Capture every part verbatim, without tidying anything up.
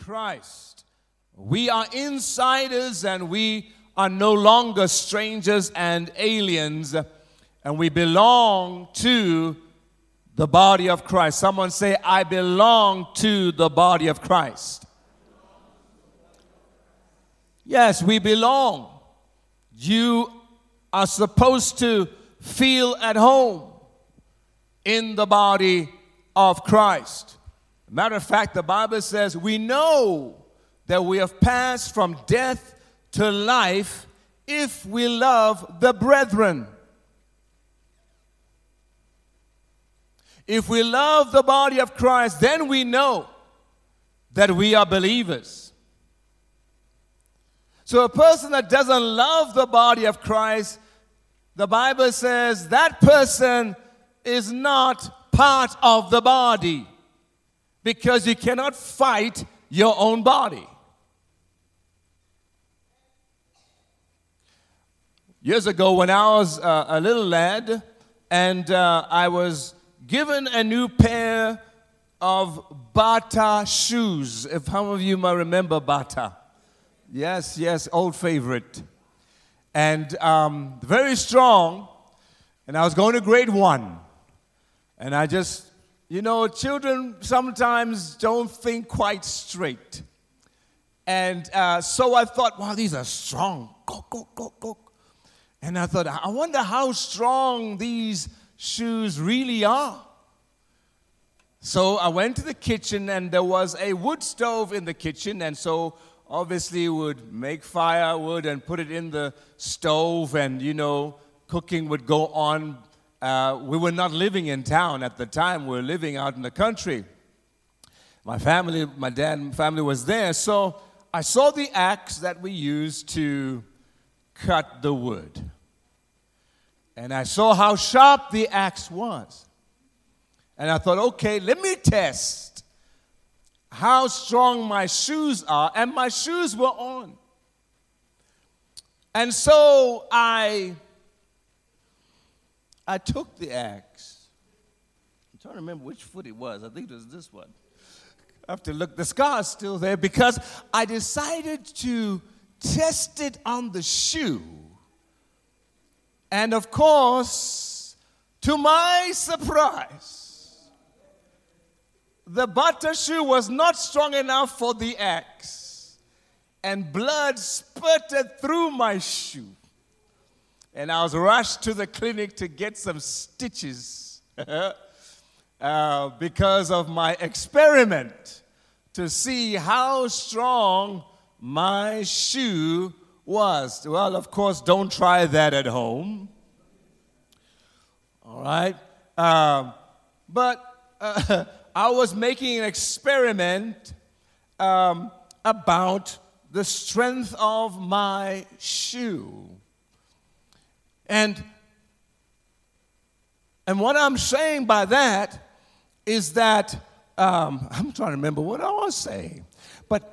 Christ. We are insiders and we are no longer strangers and aliens, and we belong to the body of Christ. Someone say, I belong to the body of Christ. Yes, we belong. You are supposed to feel at home in the body of Christ. Matter of fact, the Bible says we know that we have passed from death to life if we love the brethren. If we love the body of Christ, then we know that we are believers. So a person that doesn't love the body of Christ, the Bible says that person is not part of the body, because you cannot fight your own body. Years ago, when I was uh, a little lad, and uh, I was given a new pair of Bata shoes. If some of you might remember Bata. Yes, yes, old favorite. And um, very strong. And I was going to grade one. And I just, you know, children sometimes don't think quite straight. And uh, so I thought, wow, these are strong. Go, go, go, go. And I thought, I wonder how strong these shoes really are. So I went to the kitchen, and there was a wood stove in the kitchen, and so obviously would make firewood and put it in the stove, and, you know, cooking would go on. Uh, we were not living in town at the time. We were living out in the country. My family, my dad and family was there, so I saw the axe that we used to cut the wood. And I saw how sharp the axe was. And I thought, okay, let me test how strong my shoes are. And my shoes were on. And so I, I took the axe. I'm trying to remember which foot it was. I think it was this one. I have to look. The scar's still there because I decided to test it on the shoe. And of course, to my surprise, the Bata shoe was not strong enough for the axe. And blood spurted through my shoe. And I was rushed to the clinic to get some stitches uh, because of my experiment to see how strong my shoe was. Well, of course, don't try that at home. All right? Um, but uh, I was making an experiment um, about the strength of my shoe. And, and what I'm saying by that is that, um, I'm trying to remember what I was saying, but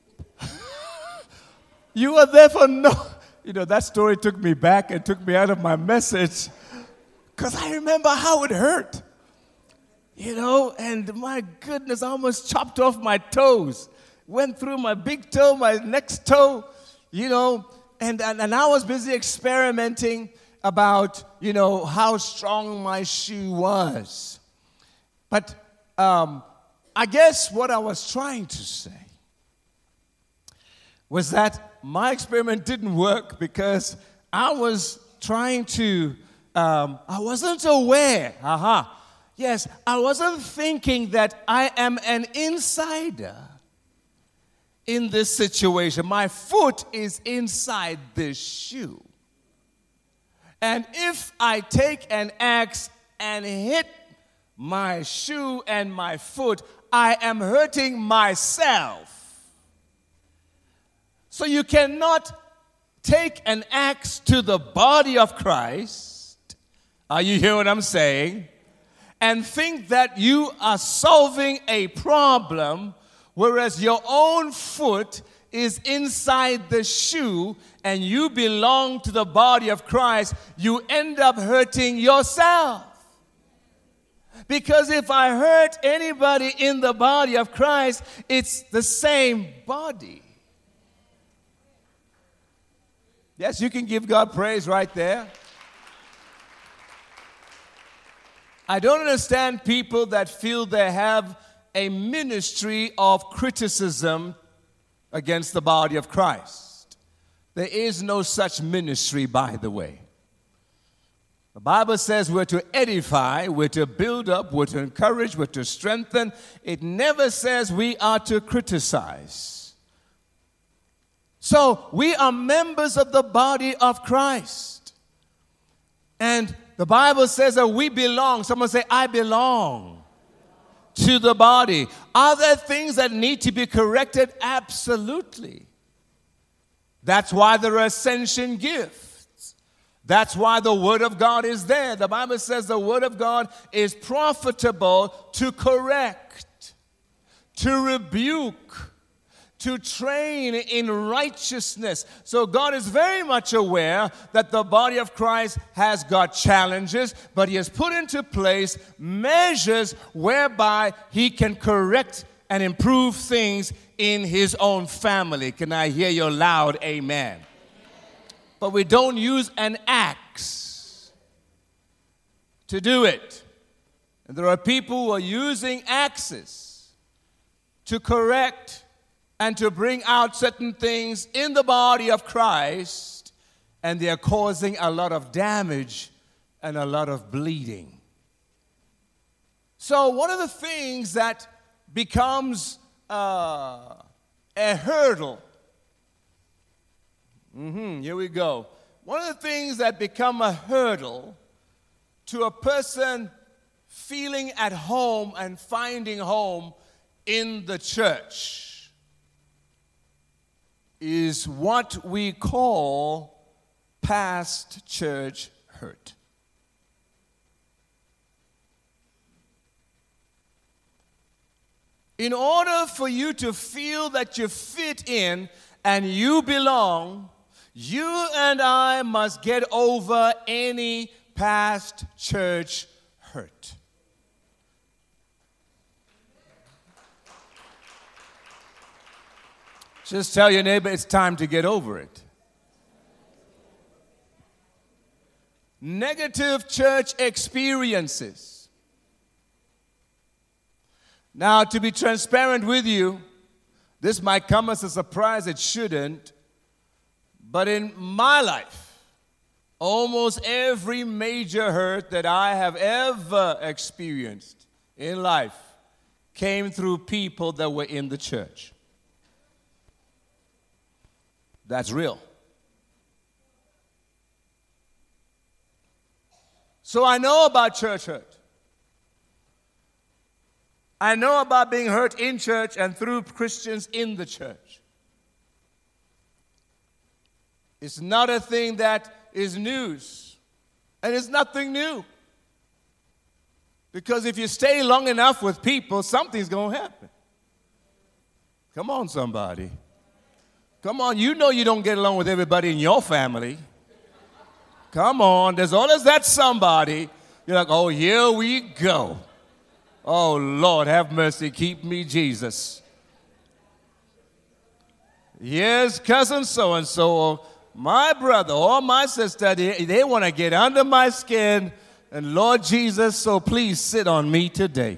you were there for no, you know, that story took me back and took me out of my message because I remember how it hurt, you know, and my goodness, I almost chopped off my toes, went through my big toe, my next toe, you know, and, and, and I was busy experimenting about, you know, how strong my shoe was. But um, I guess what I was trying to say was that my experiment didn't work because I was trying to, um, I wasn't aware, aha, yes, I wasn't thinking that I am an insider in this situation. My foot is inside this shoe. And if I take an axe and hit my shoe and my foot, I am hurting myself. So you cannot take an axe to the body of Christ, are you hearing what I'm saying, and think that you are solving a problem, whereas your own foot is inside the shoe and you belong to the body of Christ. You end up hurting yourself. Because if I hurt anybody in the body of Christ, it's the same body. Yes, you can give God praise right there. I don't understand people that feel they have a ministry of criticism against the body of Christ. There is no such ministry, by the way. The Bible says we're to edify, we're to build up, we're to encourage, we're to strengthen. It never says we are to criticize. So we are members of the body of Christ. And the Bible says that we belong. Someone say, I belong to the body. Are there things that need to be corrected? Absolutely. That's why there are ascension gifts. That's why the Word of God is there. The Bible says the Word of God is profitable to correct, to rebuke, to train in righteousness. So God is very much aware that the body of Christ has got challenges, but He has put into place measures whereby He can correct and improve things in His own family. Can I hear your loud amen? But we don't use an axe to do it. And there are people who are using axes to correct and to bring out certain things in the body of Christ, and they are causing a lot of damage and a lot of bleeding. So one of the things that becomes uh, a hurdle, mm-hmm, here we go. One of the things that become a hurdle to a person feeling at home and finding home in the church is what we call past church hurt. In order for you to feel that you fit in and you belong, you and I must get over any past church hurt. Just tell your neighbor it's time to get over it. Negative church experiences. Now, to be transparent with you, this might come as a surprise, it shouldn't, but in my life, almost every major hurt that I have ever experienced in life came through people that were in the church. That's real. So I know about church hurt. I know about being hurt in church and through Christians in the church. It's not a thing that is news, and it's nothing new. Because if you stay long enough with people, something's going to happen. Come on, somebody. Come on, you know you don't get along with everybody in your family. Come on, there's always that somebody. You're like, oh, here we go. Oh, Lord, have mercy, keep me, Jesus. Yes, cousin so-and-so, or my brother or my sister, they, they want to get under my skin. And Lord Jesus, so please sit on me today.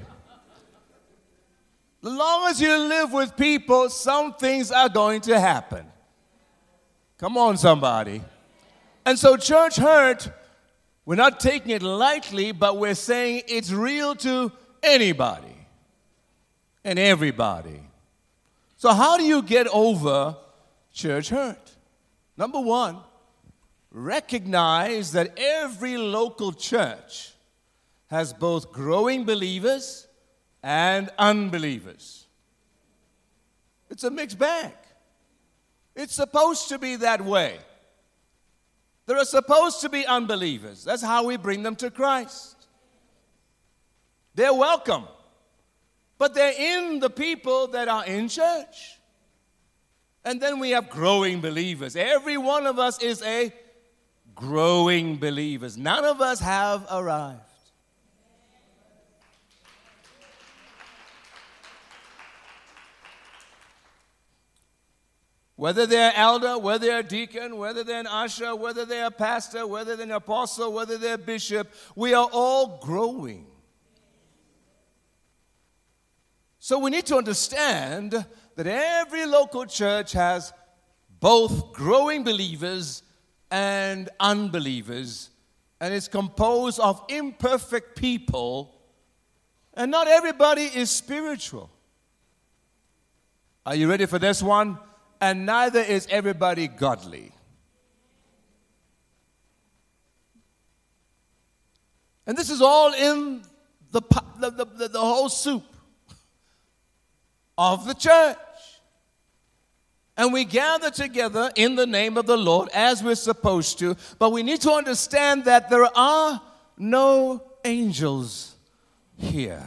As long as you live with people, some things are going to happen. Come on, somebody. And so church hurt, we're not taking it lightly, but we're saying it's real to anybody and everybody. So how do you get over church hurt? Number one, recognize that every local church has both growing believers and unbelievers. It's a mixed bag. It's supposed to be that way. There are supposed to be unbelievers. That's how we bring them to Christ. They're welcome. But they're in the people that are in church. And then we have growing believers. Every one of us is a growing believers. None of us have arrived. Whether they're elder, whether they're deacon, whether they're an usher, whether they're a pastor, whether they're an apostle, whether they're a bishop, we are all growing. So we need to understand that every local church has both growing believers and unbelievers, and it's composed of imperfect people, and not everybody is spiritual. Are you ready for this one? And neither is everybody godly. And this is all in the, the, the, the whole soup of the church. And we gather together in the name of the Lord as we're supposed to, but we need to understand that there are no angels here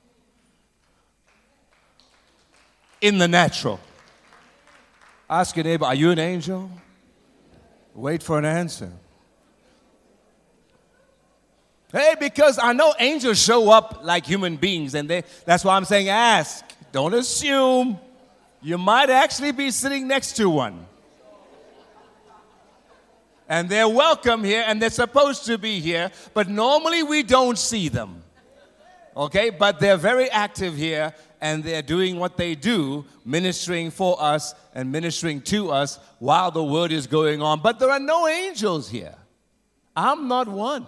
in the natural. Ask your neighbor, are you an angel? Wait for an answer. Hey, because I know angels show up like human beings, and they, that's why I'm saying ask. Don't assume. You might actually be sitting next to one. And they're welcome here, and they're supposed to be here, but normally we don't see them. Okay? But they're very active here, and they're doing what they do, ministering for us and ministering to us while the word is going on. But there are no angels here. I'm not one.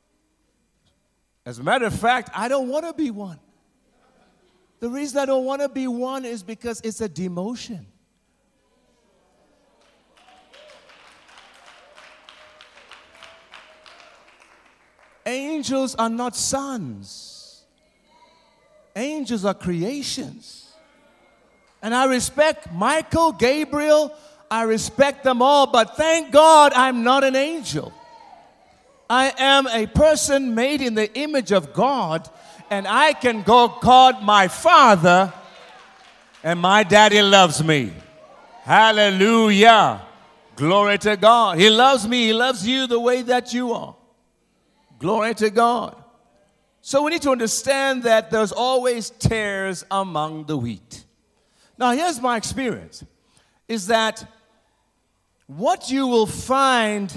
As a matter of fact, I don't want to be one. The reason I don't want to be one is because it's a demotion. Angels are not sons. Angels are creations. And I respect Michael, Gabriel, I respect them all, but thank God I'm not an angel. I am a person made in the image of God, and I can go call my Father, and my daddy loves me. Hallelujah. Glory to God. He loves me. He loves you the way that you are. Glory to God. So we need to understand that there's always tares among the wheat. Now, here's my experience, is that what you will find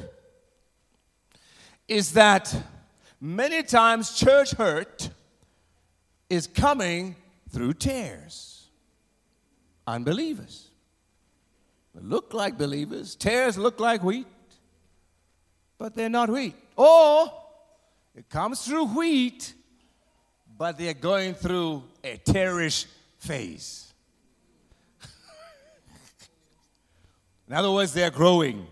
is that many times church hurt is coming through tares. Unbelievers. They look like believers. Tares look like wheat, but they're not wheat. Or it comes through wheat, but they're going through a tearish phase. In other words, they're growing.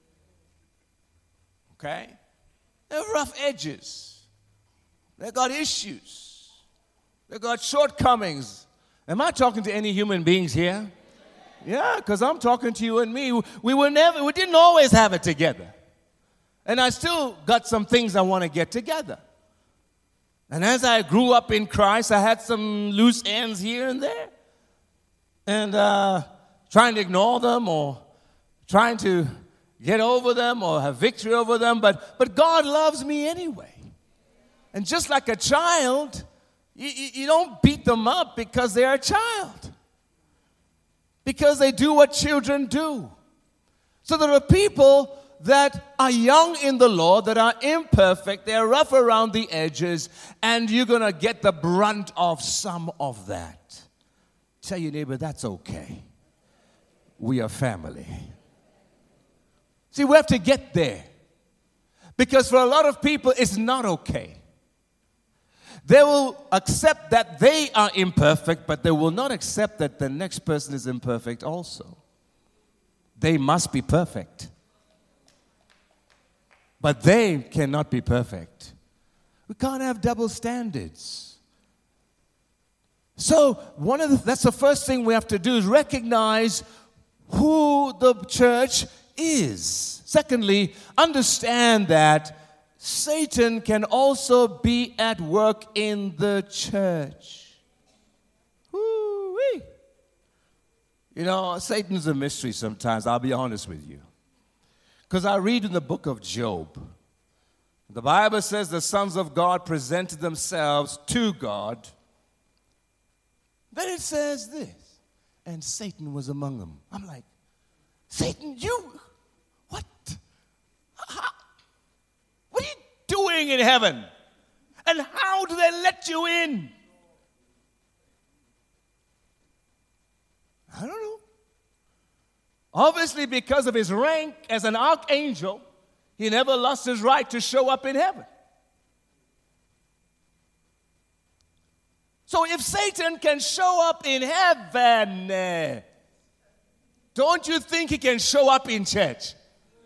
Okay? They have rough edges. They got issues. They got shortcomings. Am I talking to any human beings here? Yeah, because I'm talking to you and me. We were never, we didn't always have it together. And I still got some things I want to get together. And as I grew up in Christ, I had some loose ends here and there. And uh, trying to ignore them or trying to get over them or have victory over them. But, but God loves me anyway. And just like a child, you, you don't beat them up because they're a child. Because they do what children do. So there are people that are young in the Lord, that are imperfect, they're rough around the edges, and you're going to get the brunt of some of that. Tell your neighbor, that's okay. We are family. See, we have to get there. Because for a lot of people, it's not okay. They will accept that they are imperfect, but they will not accept that the next person is imperfect also. They must be perfect. But they cannot be perfect. We can't have double standards. So one of the, that's the first thing we have to do is recognize who the church is. Secondly, understand that Satan can also be at work in the church. Woo-wee. You know, Satan's a mystery sometimes, I'll be honest with you. Because I read in the book of Job, the Bible says the sons of God presented themselves to God. Then it says this, and Satan was among them. I'm like, Satan, you, what? How, what are you doing in heaven? And how do they let you in? I don't know. Obviously, because of his rank as an archangel, he never lost his right to show up in heaven. So if Satan can show up in heaven, eh, don't you think he can show up in church?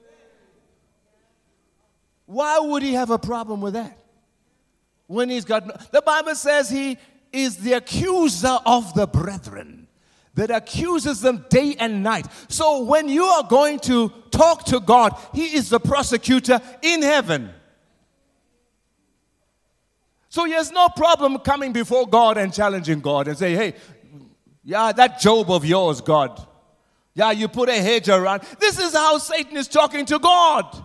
Why would he have a problem with that? When he's got no, the Bible says he is the accuser of the brethren, that accuses them day and night. So when you are going to talk to God, he is the prosecutor in heaven. So he has no problem coming before God and challenging God and say, hey, yeah, that Job of yours, God. Yeah, you put a hedge around. This is how Satan is talking to God.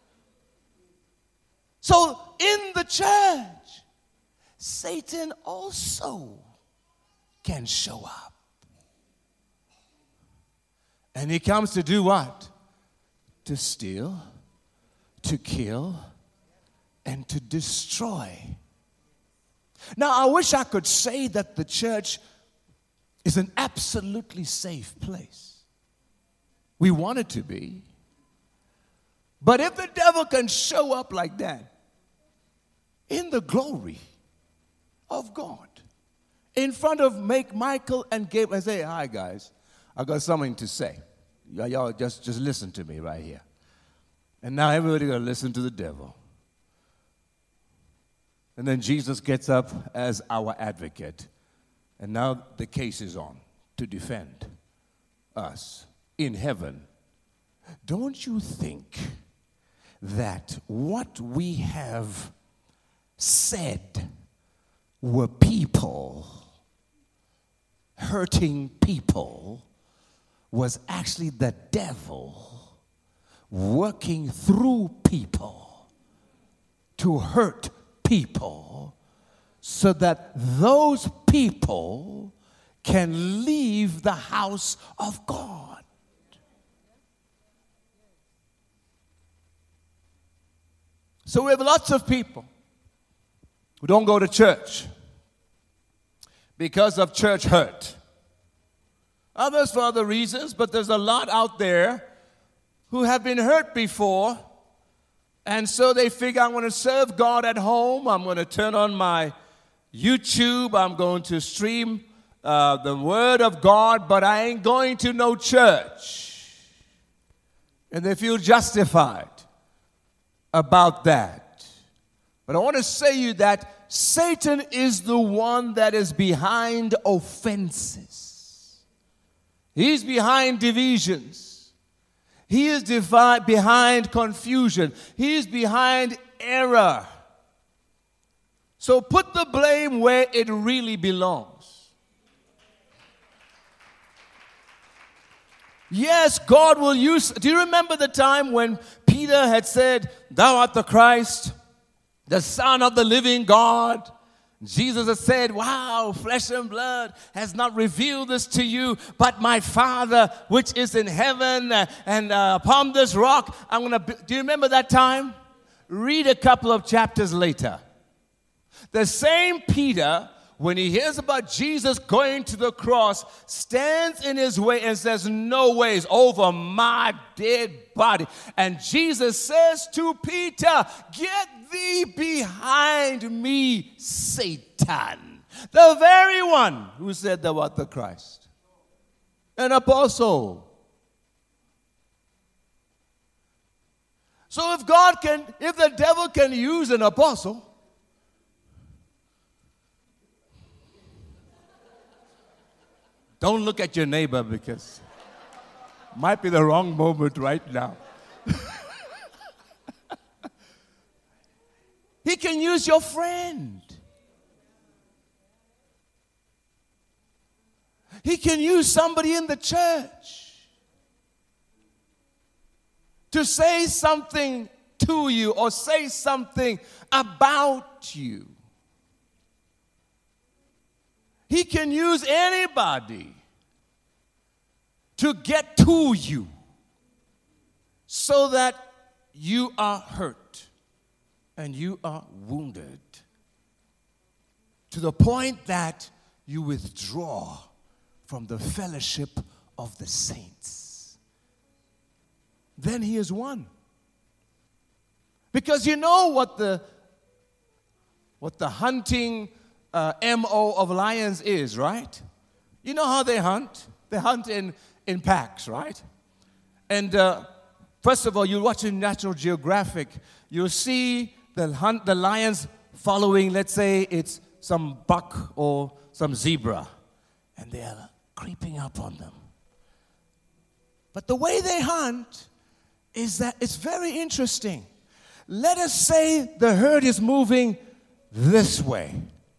So in the church, Satan also can show up. And he comes to do what? To steal, to kill, and to destroy. Now, I wish I could say that the church is an absolutely safe place. We want it to be. But if the devil can show up like that, in the glory of God, in front of make Michael and Gabriel, and say, hi, guys, I got something to say. Y- y'all just, just listen to me right here. And now everybody got to listen to the devil. And then Jesus gets up as our advocate. And now the case is on to defend us in heaven. Don't you think that what we have said were people hurting people was actually the devil working through people to hurt people so that those people can leave the house of God? So we have lots of people who don't go to church because of church hurt. Others for other reasons, but there's a lot out there who have been hurt before, and so they figure, I'm going to serve God at home. I'm going to turn on my YouTube. I'm going to stream uh, the Word of God, but I ain't going to no church. And they feel justified about that. But I want to say you that Satan is the one that is behind offenses. He's behind divisions. He is devi- behind confusion. He is behind error. So put the blame where it really belongs. Yes, God will use. Do you remember the time when Peter had said, "Thou art the Christ, the Son of the living God"? Jesus had said, wow, flesh and blood has not revealed this to you, but my Father which is in heaven, and uh, upon this rock I'm going to... Do you remember that time? Read a couple of chapters later. The same Peter, when he hears about Jesus going to the cross, stands in his way and says, no ways, over my dead body. And Jesus says to Peter, get thee behind me, Satan. The very one who said thou art the Christ. An apostle. So if God can, if the devil can use an apostle, don't look at your neighbor because it might be the wrong moment right now. He can use your friend. He can use somebody in the church to say something to you or say something about you. He can use anybody to get to you. so that you are hurt and you are wounded to the point that you withdraw from the fellowship of the saints. Then he is won. Because you know what the what the hunting uh, M O of lions is, right? You know how they hunt? They hunt in, in packs, right? And uh, first of all, you watch in National Geographic, you'll see the hunt, the lions following, let's say it's some buck or some zebra, and they're creeping up on them. But the way they hunt is that it's very interesting. Let us say the herd is moving this way.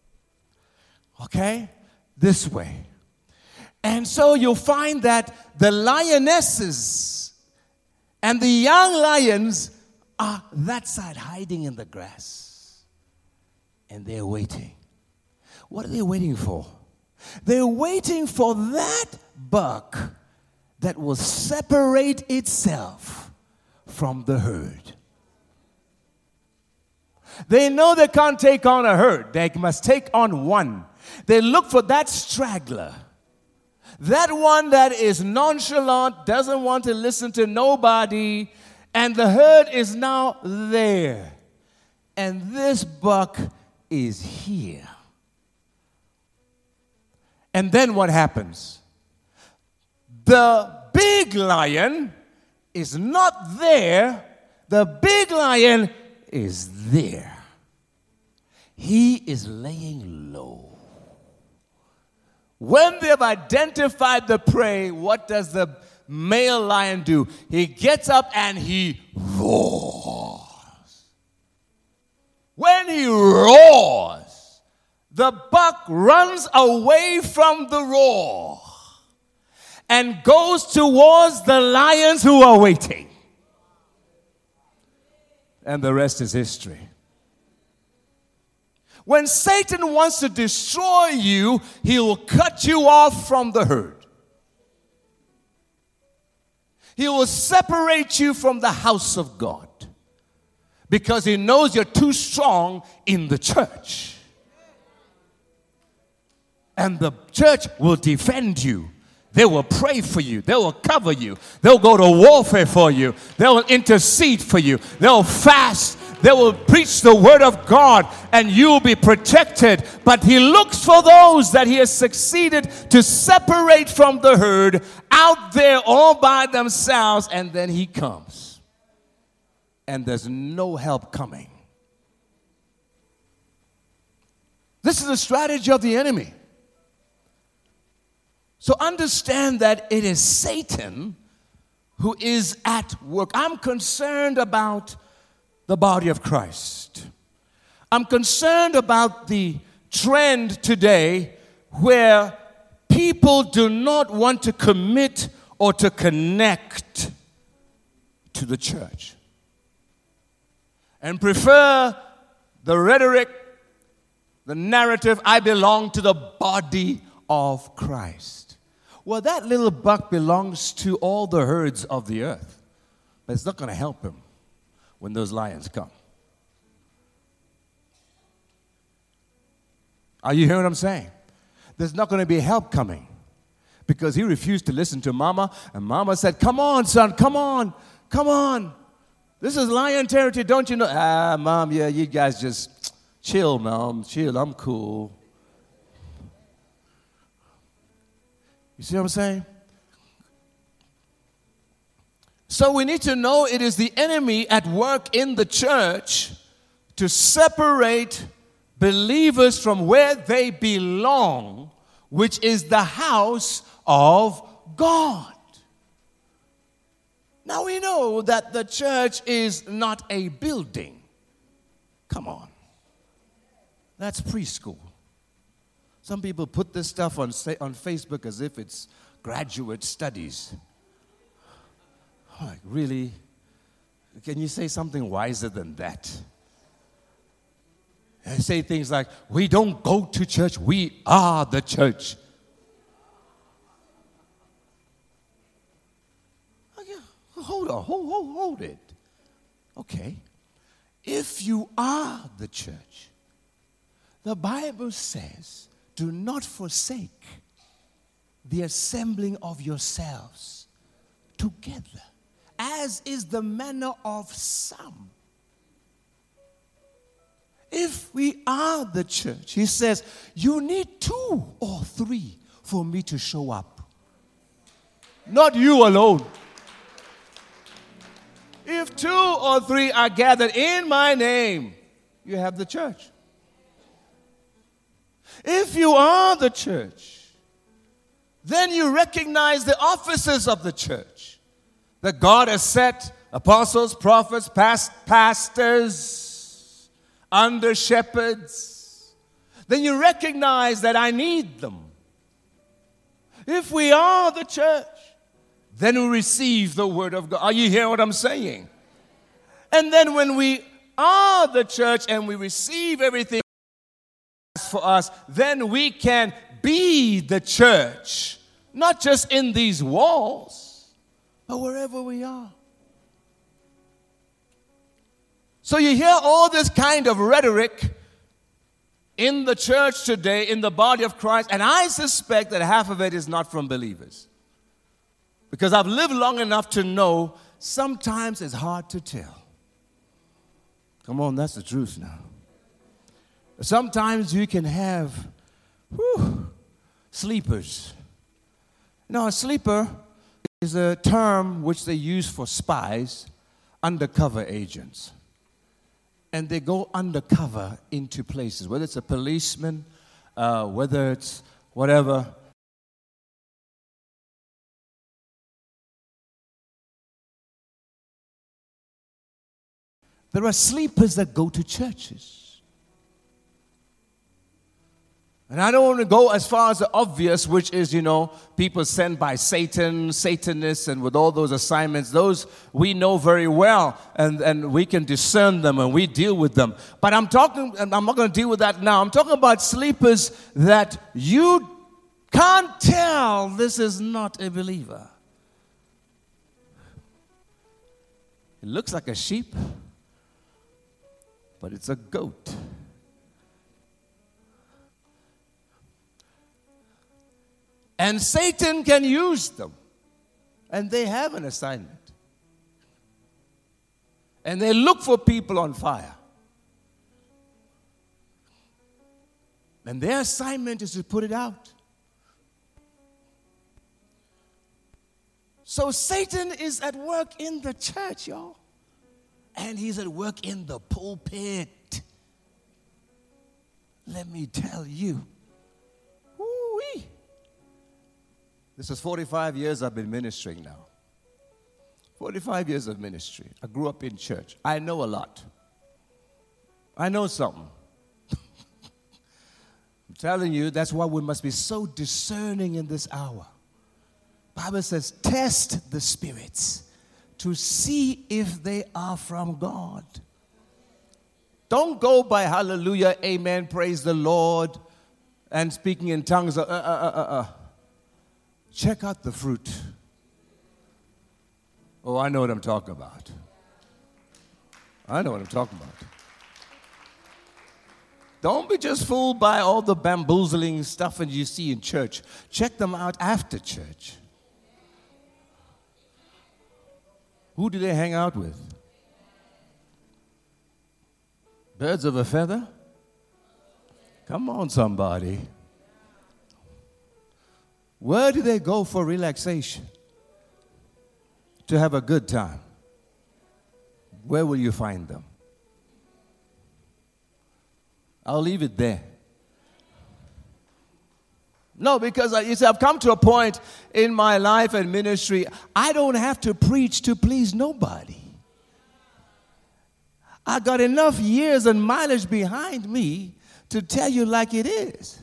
Okay? This way. And so you'll find that the lionesses and the young lions are that side hiding in the grass. And they're waiting. What are they waiting for? They're waiting for that buck that will separate itself from the herd. They know they can't take on a herd. They must take on one. They look for that straggler. That one that is nonchalant, doesn't want to listen to nobody, and the herd is now there. And this buck is here. And then what happens? The big lion is not there. The big lion is there. He is laying low. When they've identified the prey, what does the male lion do? He gets up and he roars. When he roars, the buck runs away from the roar and goes towards the lions who are waiting. And the rest is history. When Satan wants to destroy you, he will cut you off from the herd. He will separate you from the house of God because he knows you're too strong in the church. And the church will defend you. They will pray for you. They will cover you. They'll go to warfare for you. They will intercede for you. They'll fast. They will preach the word of God, and you will be protected. But he looks for those that he has succeeded to separate from the herd out there all by themselves, and then he comes. And there's no help coming. This is the strategy of the enemy. So understand that it is Satan who is at work. I'm concerned about the body of Christ. I'm concerned about the trend today where people do not want to commit or to connect to the church and prefer the rhetoric, the narrative, I belong to the body of Christ. Well, that little buck belongs to all the herds of the earth, but it's not going to help him when those lions come. Are you hearing what I'm saying? There's not going to be help coming because he refused to listen to mama, and mama said, come on, son, come on, come on. This is lion territory, don't you know? Ah, mom, yeah, you guys just chill, mom, chill, I'm cool. You see what I'm saying? So we need to know it is the enemy at work in the church to separate believers from where they belong, which is the house of God. Now we know that the church is not a building. Come on. That's preschool. Some people put this stuff on, on Facebook as if it's graduate studies. Like, really? Can you say something wiser than that? I say things like, we don't go to church, we are the church. Hold on, hold, hold, hold it. Okay. If you are the church, the Bible says, do not forsake the assembling of yourselves together, as is the manner of some. If we are the church, he says, you need two or three for me to show up. Not you alone. If two or three are gathered in my name, you have the church. If you are the church, then you recognize the offices of the church that God has set: apostles, prophets, past, pastors, under shepherds. Then you recognize that I need them. If we are the church, then we receive the word of God. Are you hearing what I'm saying? And then when we are the church and we receive everything for us, then we can be the church, not just in these walls, but wherever we are. So you hear all this kind of rhetoric in the church today, in the body of Christ, and I suspect that half of it is not from believers. Because I've lived long enough to know sometimes it's hard to tell. Come on, that's the truth now. Sometimes you can have whew, sleepers. Now, a sleeper is a term which they use for spies, undercover agents. And they go undercover into places, whether it's a policeman, uh, whether it's whatever. There are sleepers that go to churches. And I don't want to go as far as the obvious, which is, you know, people sent by Satan, Satanists, and with all those assignments. Those we know very well, and, and we can discern them, and we deal with them. But I'm talking, and I'm not going to deal with that now. I'm talking about sleepers that you can't tell this is not a believer. It looks like a sheep, but it's a goat. And Satan can use them. And they have an assignment. And they look for people on fire. And their assignment is to put it out. So Satan is at work in the church, y'all. And he's at work in the pulpit. Let me tell you. Woo-wee. This is forty-five years I've been ministering now. forty-five years of ministry. I grew up in church. I know a lot. I know something. I'm telling you, that's why we must be so discerning in this hour. The Bible says, test the spirits to see if they are from God. Don't go by hallelujah, amen, praise the Lord, and speaking in tongues. Uh, uh, uh, uh, uh. Check out the fruit. Oh, I know what I'm talking about. I know what I'm talking about. Don't be just fooled by all the bamboozling stuff that you see in church. Check them out after church. Who do they hang out with? Birds of a feather? Come on, somebody. Where do they go for relaxation? To have a good time? Where will you find them? I'll leave it there. No, because I, you see, I've come to a point in my life and ministry, I don't have to preach to please nobody. I got enough years and mileage behind me to tell you like it is.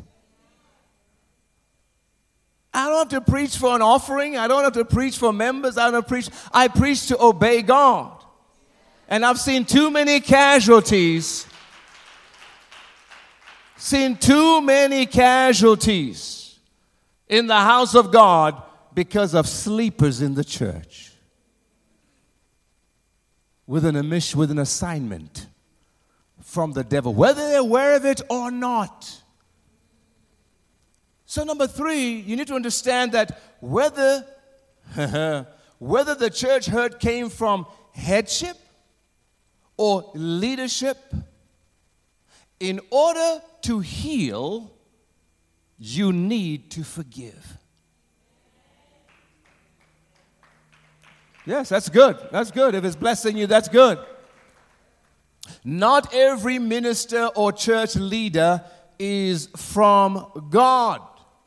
I don't have to preach for an offering. I don't have to preach for members. I don't have to preach. I preach to obey God. And I've seen too many casualties. Seen too many casualties in the house of God because of sleepers in the church. with an amish, with an assignment from the devil, whether they're aware of it or not. So number three, you need to understand that whether, whether the church hurt came from headship or leadership, in order to heal, you need to forgive. Yes, that's good. That's good. If it's blessing you, that's good. Not every minister or church leader is from God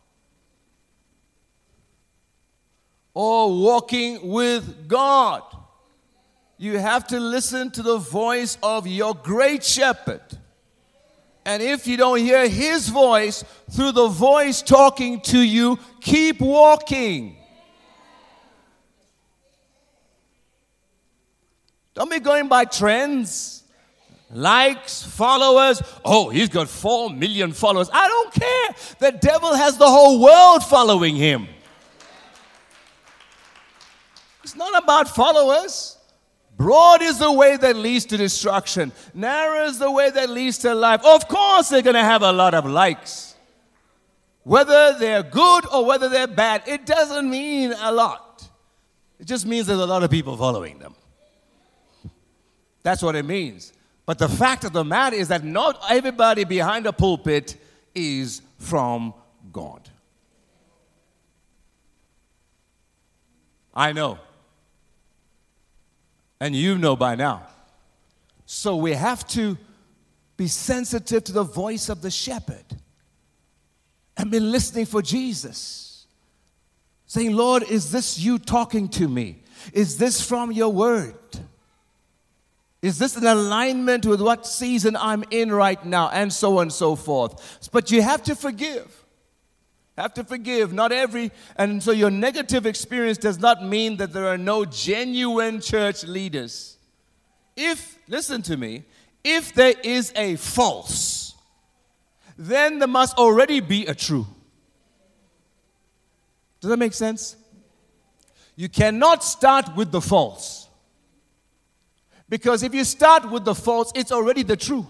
or walking with God. You have to listen to the voice of your great shepherd. And if you don't hear his voice through the voice talking to you, keep walking. Don't be going by trends, likes, followers. Oh, he's got four million followers. I don't care. The devil has the whole world following him. It's not about followers. Broad is the way that leads to destruction. Narrow is the way that leads to life. Of course, they're going to have a lot of likes. Whether they're good or whether they're bad, it doesn't mean a lot. It just means there's a lot of people following them. That's what it means. But the fact of the matter is that not everybody behind a pulpit is from God. I know. And you know by now. So we have to be sensitive to the voice of the shepherd and be listening for Jesus. Saying, Lord, is this you talking to me? Is this from your word? Is this in alignment with what season I'm in right now? And so on and so forth. But you have to forgive. Have to forgive. Not every, and so your negative experience does not mean that there are no genuine church leaders. If, listen to me, if there is a false, then there must already be a true. Does that make sense? You cannot start with the false. Because if you start with the false, it's already the true.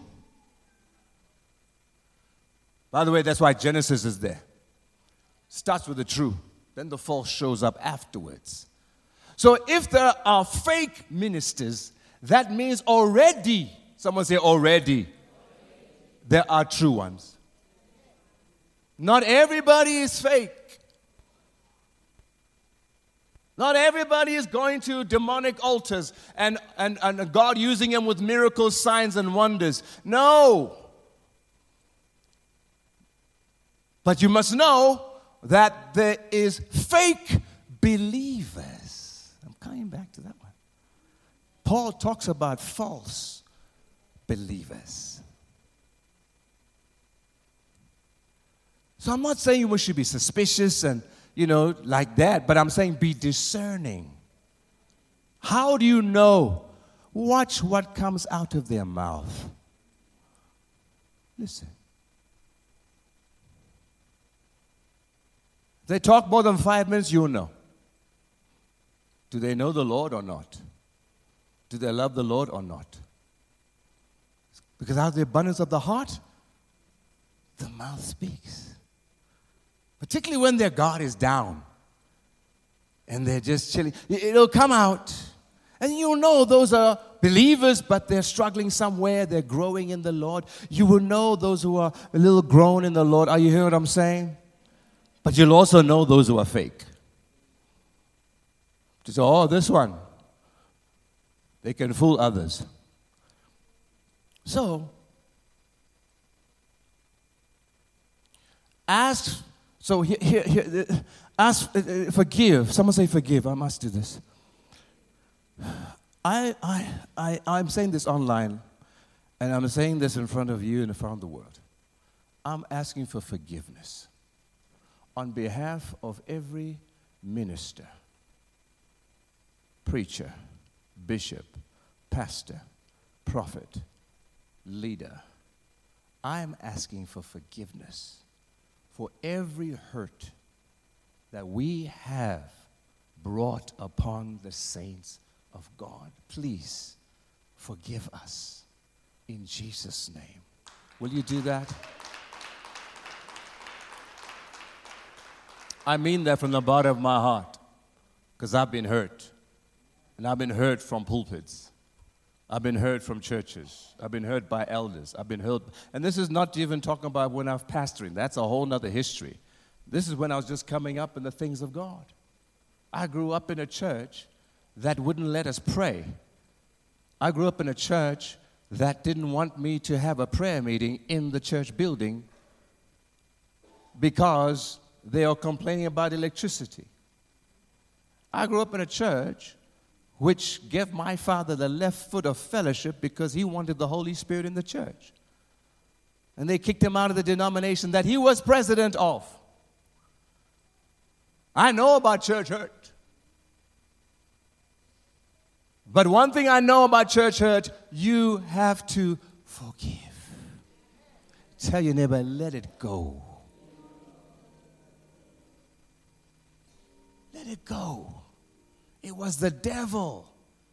By the way, that's why Genesis is there. Starts with the true. Then the false shows up afterwards. So if there are fake ministers, that means already, someone say already, there are true ones. Not everybody is fake. Not everybody is going to demonic altars and, and, and God using them with miracles, signs, and wonders. No. But you must know that there is fake believers. I'm coming back to that one. Paul talks about false believers. So I'm not saying we should be suspicious and, you know, like that, but I'm saying be discerning. How do you know? Watch what comes out of their mouth. Listen. If they talk more than five minutes, you'll know. Do they know the Lord or not? Do they love the Lord or not? Because out of the abundance of the heart, the mouth speaks. Particularly when their guard is down and they're just chilling. It'll come out. And you'll know those are believers, but they're struggling somewhere. They're growing in the Lord. You will know those who are a little grown in the Lord. Are you hearing what I'm saying? But you'll also know those who are fake. Just, oh, this one. They can fool others. So, ask, so here, here, here ask, uh, forgive. Someone say forgive. I must do this. I, I, I, I'm saying this online, and I'm saying this in front of you and in front of the world. I'm asking for forgiveness on behalf of every minister, preacher, bishop, pastor, prophet, leader. I am asking for forgiveness for every hurt that we have brought upon the saints of God. Please forgive us in Jesus' name. Will you do that? I mean that from the bottom of my heart, because I've been hurt. And I've been hurt from pulpits. I've been hurt from churches. I've been hurt by elders. I've been hurt. And this is not even talking about when I was pastoring. That's a whole other history. This is when I was just coming up in the things of God. I grew up in a church that wouldn't let us pray. I grew up in a church that didn't want me to have a prayer meeting in the church building because they are complaining about electricity. I grew up in a church which gave my father the left foot of fellowship because he wanted the Holy Spirit in the church. And they kicked him out of the denomination that he was president of. I know about church hurt. But one thing I know about church hurt, you have to forgive. Tell your neighbor, let it go. Let it go. It was the devil.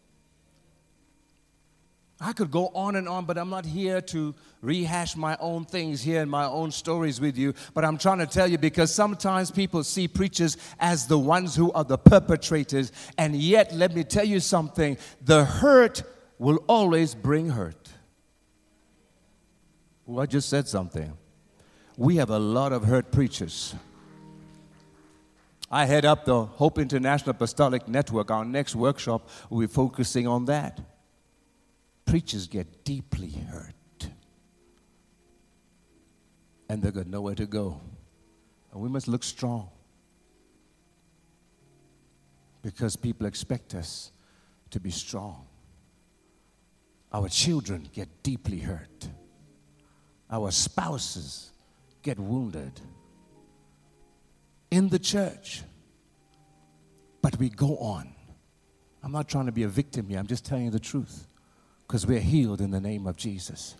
I could go on and on, but I'm not here to rehash my own things here and my own stories with you. But I'm trying to tell you because sometimes people see preachers as the ones who are the perpetrators. And yet, let me tell you something. The hurt will always bring hurt. Well, I just said something. We have a lot of hurt preachers. I head up the Hope International Apostolic Network. Our next workshop will be focusing on that. Preachers get deeply hurt. And they've got nowhere to go. And we must look strong. Because people expect us to be strong. Our children get deeply hurt. Our spouses get wounded. In the church. But we go on. I'm not trying to be a victim here. I'm just telling you the truth. Because we're healed in the name of Jesus.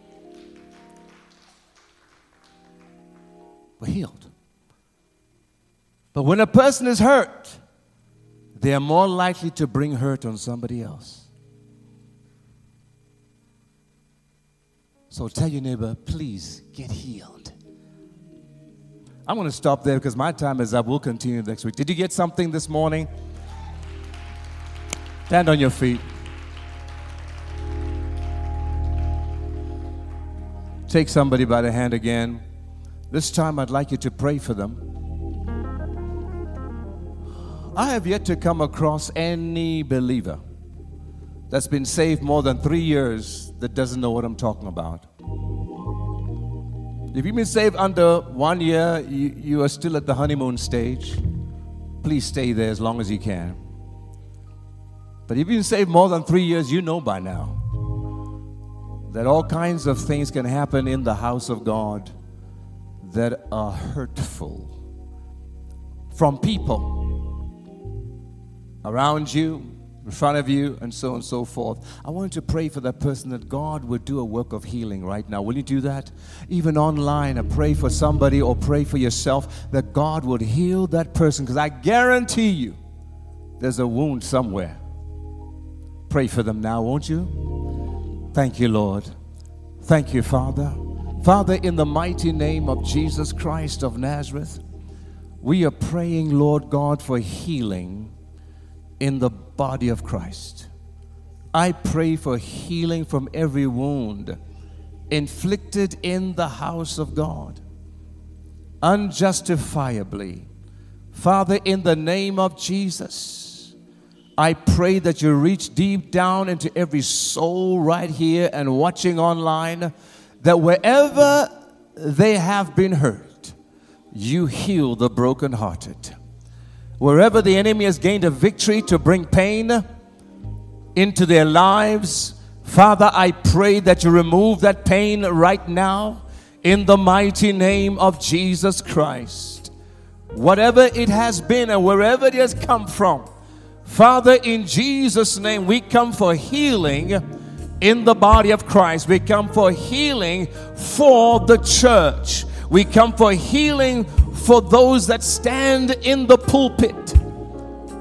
We're healed. But when a person is hurt, they are more likely to bring hurt on somebody else. So tell your neighbor, please get healed. I'm going to stop there because my time is up. We'll continue next week. Did you get something this morning? Stand on your feet. Take somebody by the hand again. This time I'd like you to pray for them. I have yet to come across any believer that's been saved more than three years that doesn't know what I'm talking about. If you've been saved under one year, you, you are still at the honeymoon stage. Please stay there as long as you can. But if you've been saved more than three years, you know by now that all kinds of things can happen in the house of God that are hurtful from people around you, in front of you, and so on and so forth. I want you to pray for that person that God would do a work of healing right now. Will you do that? Even online, I pray for somebody or pray for yourself that God would heal that person, because I guarantee you there's a wound somewhere. Pray for them now, won't you? Thank you, Lord. Thank you, Father. Father, in the mighty name of Jesus Christ of Nazareth, we are praying, Lord God, for healing in the body of Christ. I pray for healing from every wound inflicted in the house of God, unjustifiably. Father, in the name of Jesus, I pray that you reach deep down into every soul right here and watching online, that wherever they have been hurt, you heal the brokenhearted. Wherever the enemy has gained a victory to bring pain into their lives, Father, I pray that you remove that pain right now in the mighty name of Jesus Christ. Whatever it has been and wherever it has come from, Father, in Jesus' name, we come for healing in the body of Christ. We come for healing for the church. We come for healing for those that stand in the pulpit.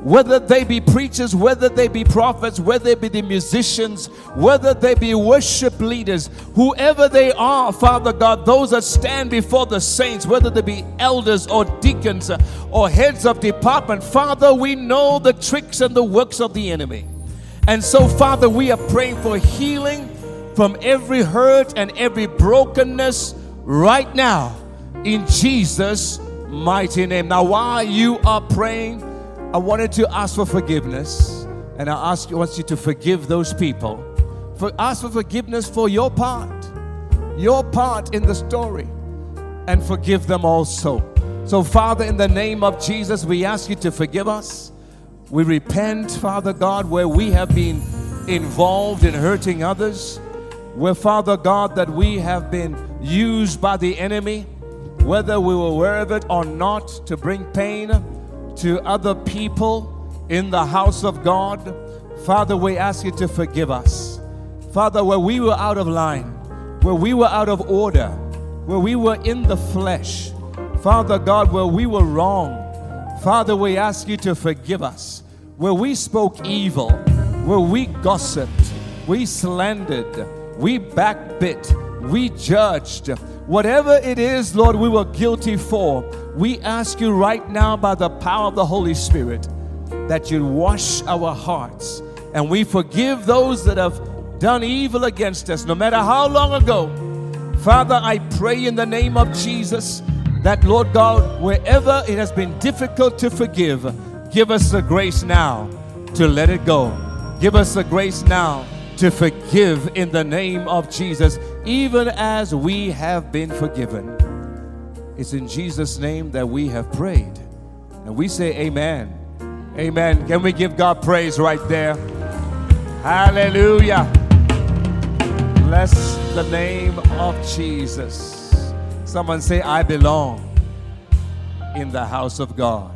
whether they be preachers, whether they be prophets, whether they be the musicians, whether they be worship leaders, whoever they are, Father God, those that stand before the saints, whether they be elders or deacons or heads of department, Father, we know the tricks and the works of the enemy. And so, Father, we are praying for healing from every hurt and every brokenness right now in Jesus' mighty name. Now, while you are praying, I wanted to ask for forgiveness, and I ask you, want you to forgive those people. For ask for forgiveness for your part, your part in the story, and forgive them also. So, Father, in the name of Jesus, we ask you to forgive us. We repent, Father God, where we have been involved in hurting others, where, Father God, that we have been used by the enemy, whether we were aware of it or not, to bring pain to other people in the house of God. Father, we ask you to forgive us. Father, where we were out of line, where we were out of order, where we were in the flesh, Father God, where we were wrong, Father, we ask you to forgive us. Where we spoke evil, where we gossiped, we slandered, we backbit, we judged, whatever it is, Lord, we were guilty for, we ask you right now by the power of the Holy Spirit that you wash our hearts, and we forgive those that have done evil against us, no matter how long ago. Father, I pray in the name of Jesus that, Lord God, wherever it has been difficult to forgive, give us the grace now to let it go. Give us the grace now to forgive in the name of Jesus, even as we have been forgiven. It's in Jesus' name that we have prayed. And we say amen. Amen. Can we give God praise right there? Hallelujah. Bless the name of Jesus. Someone say, I belong in the house of God.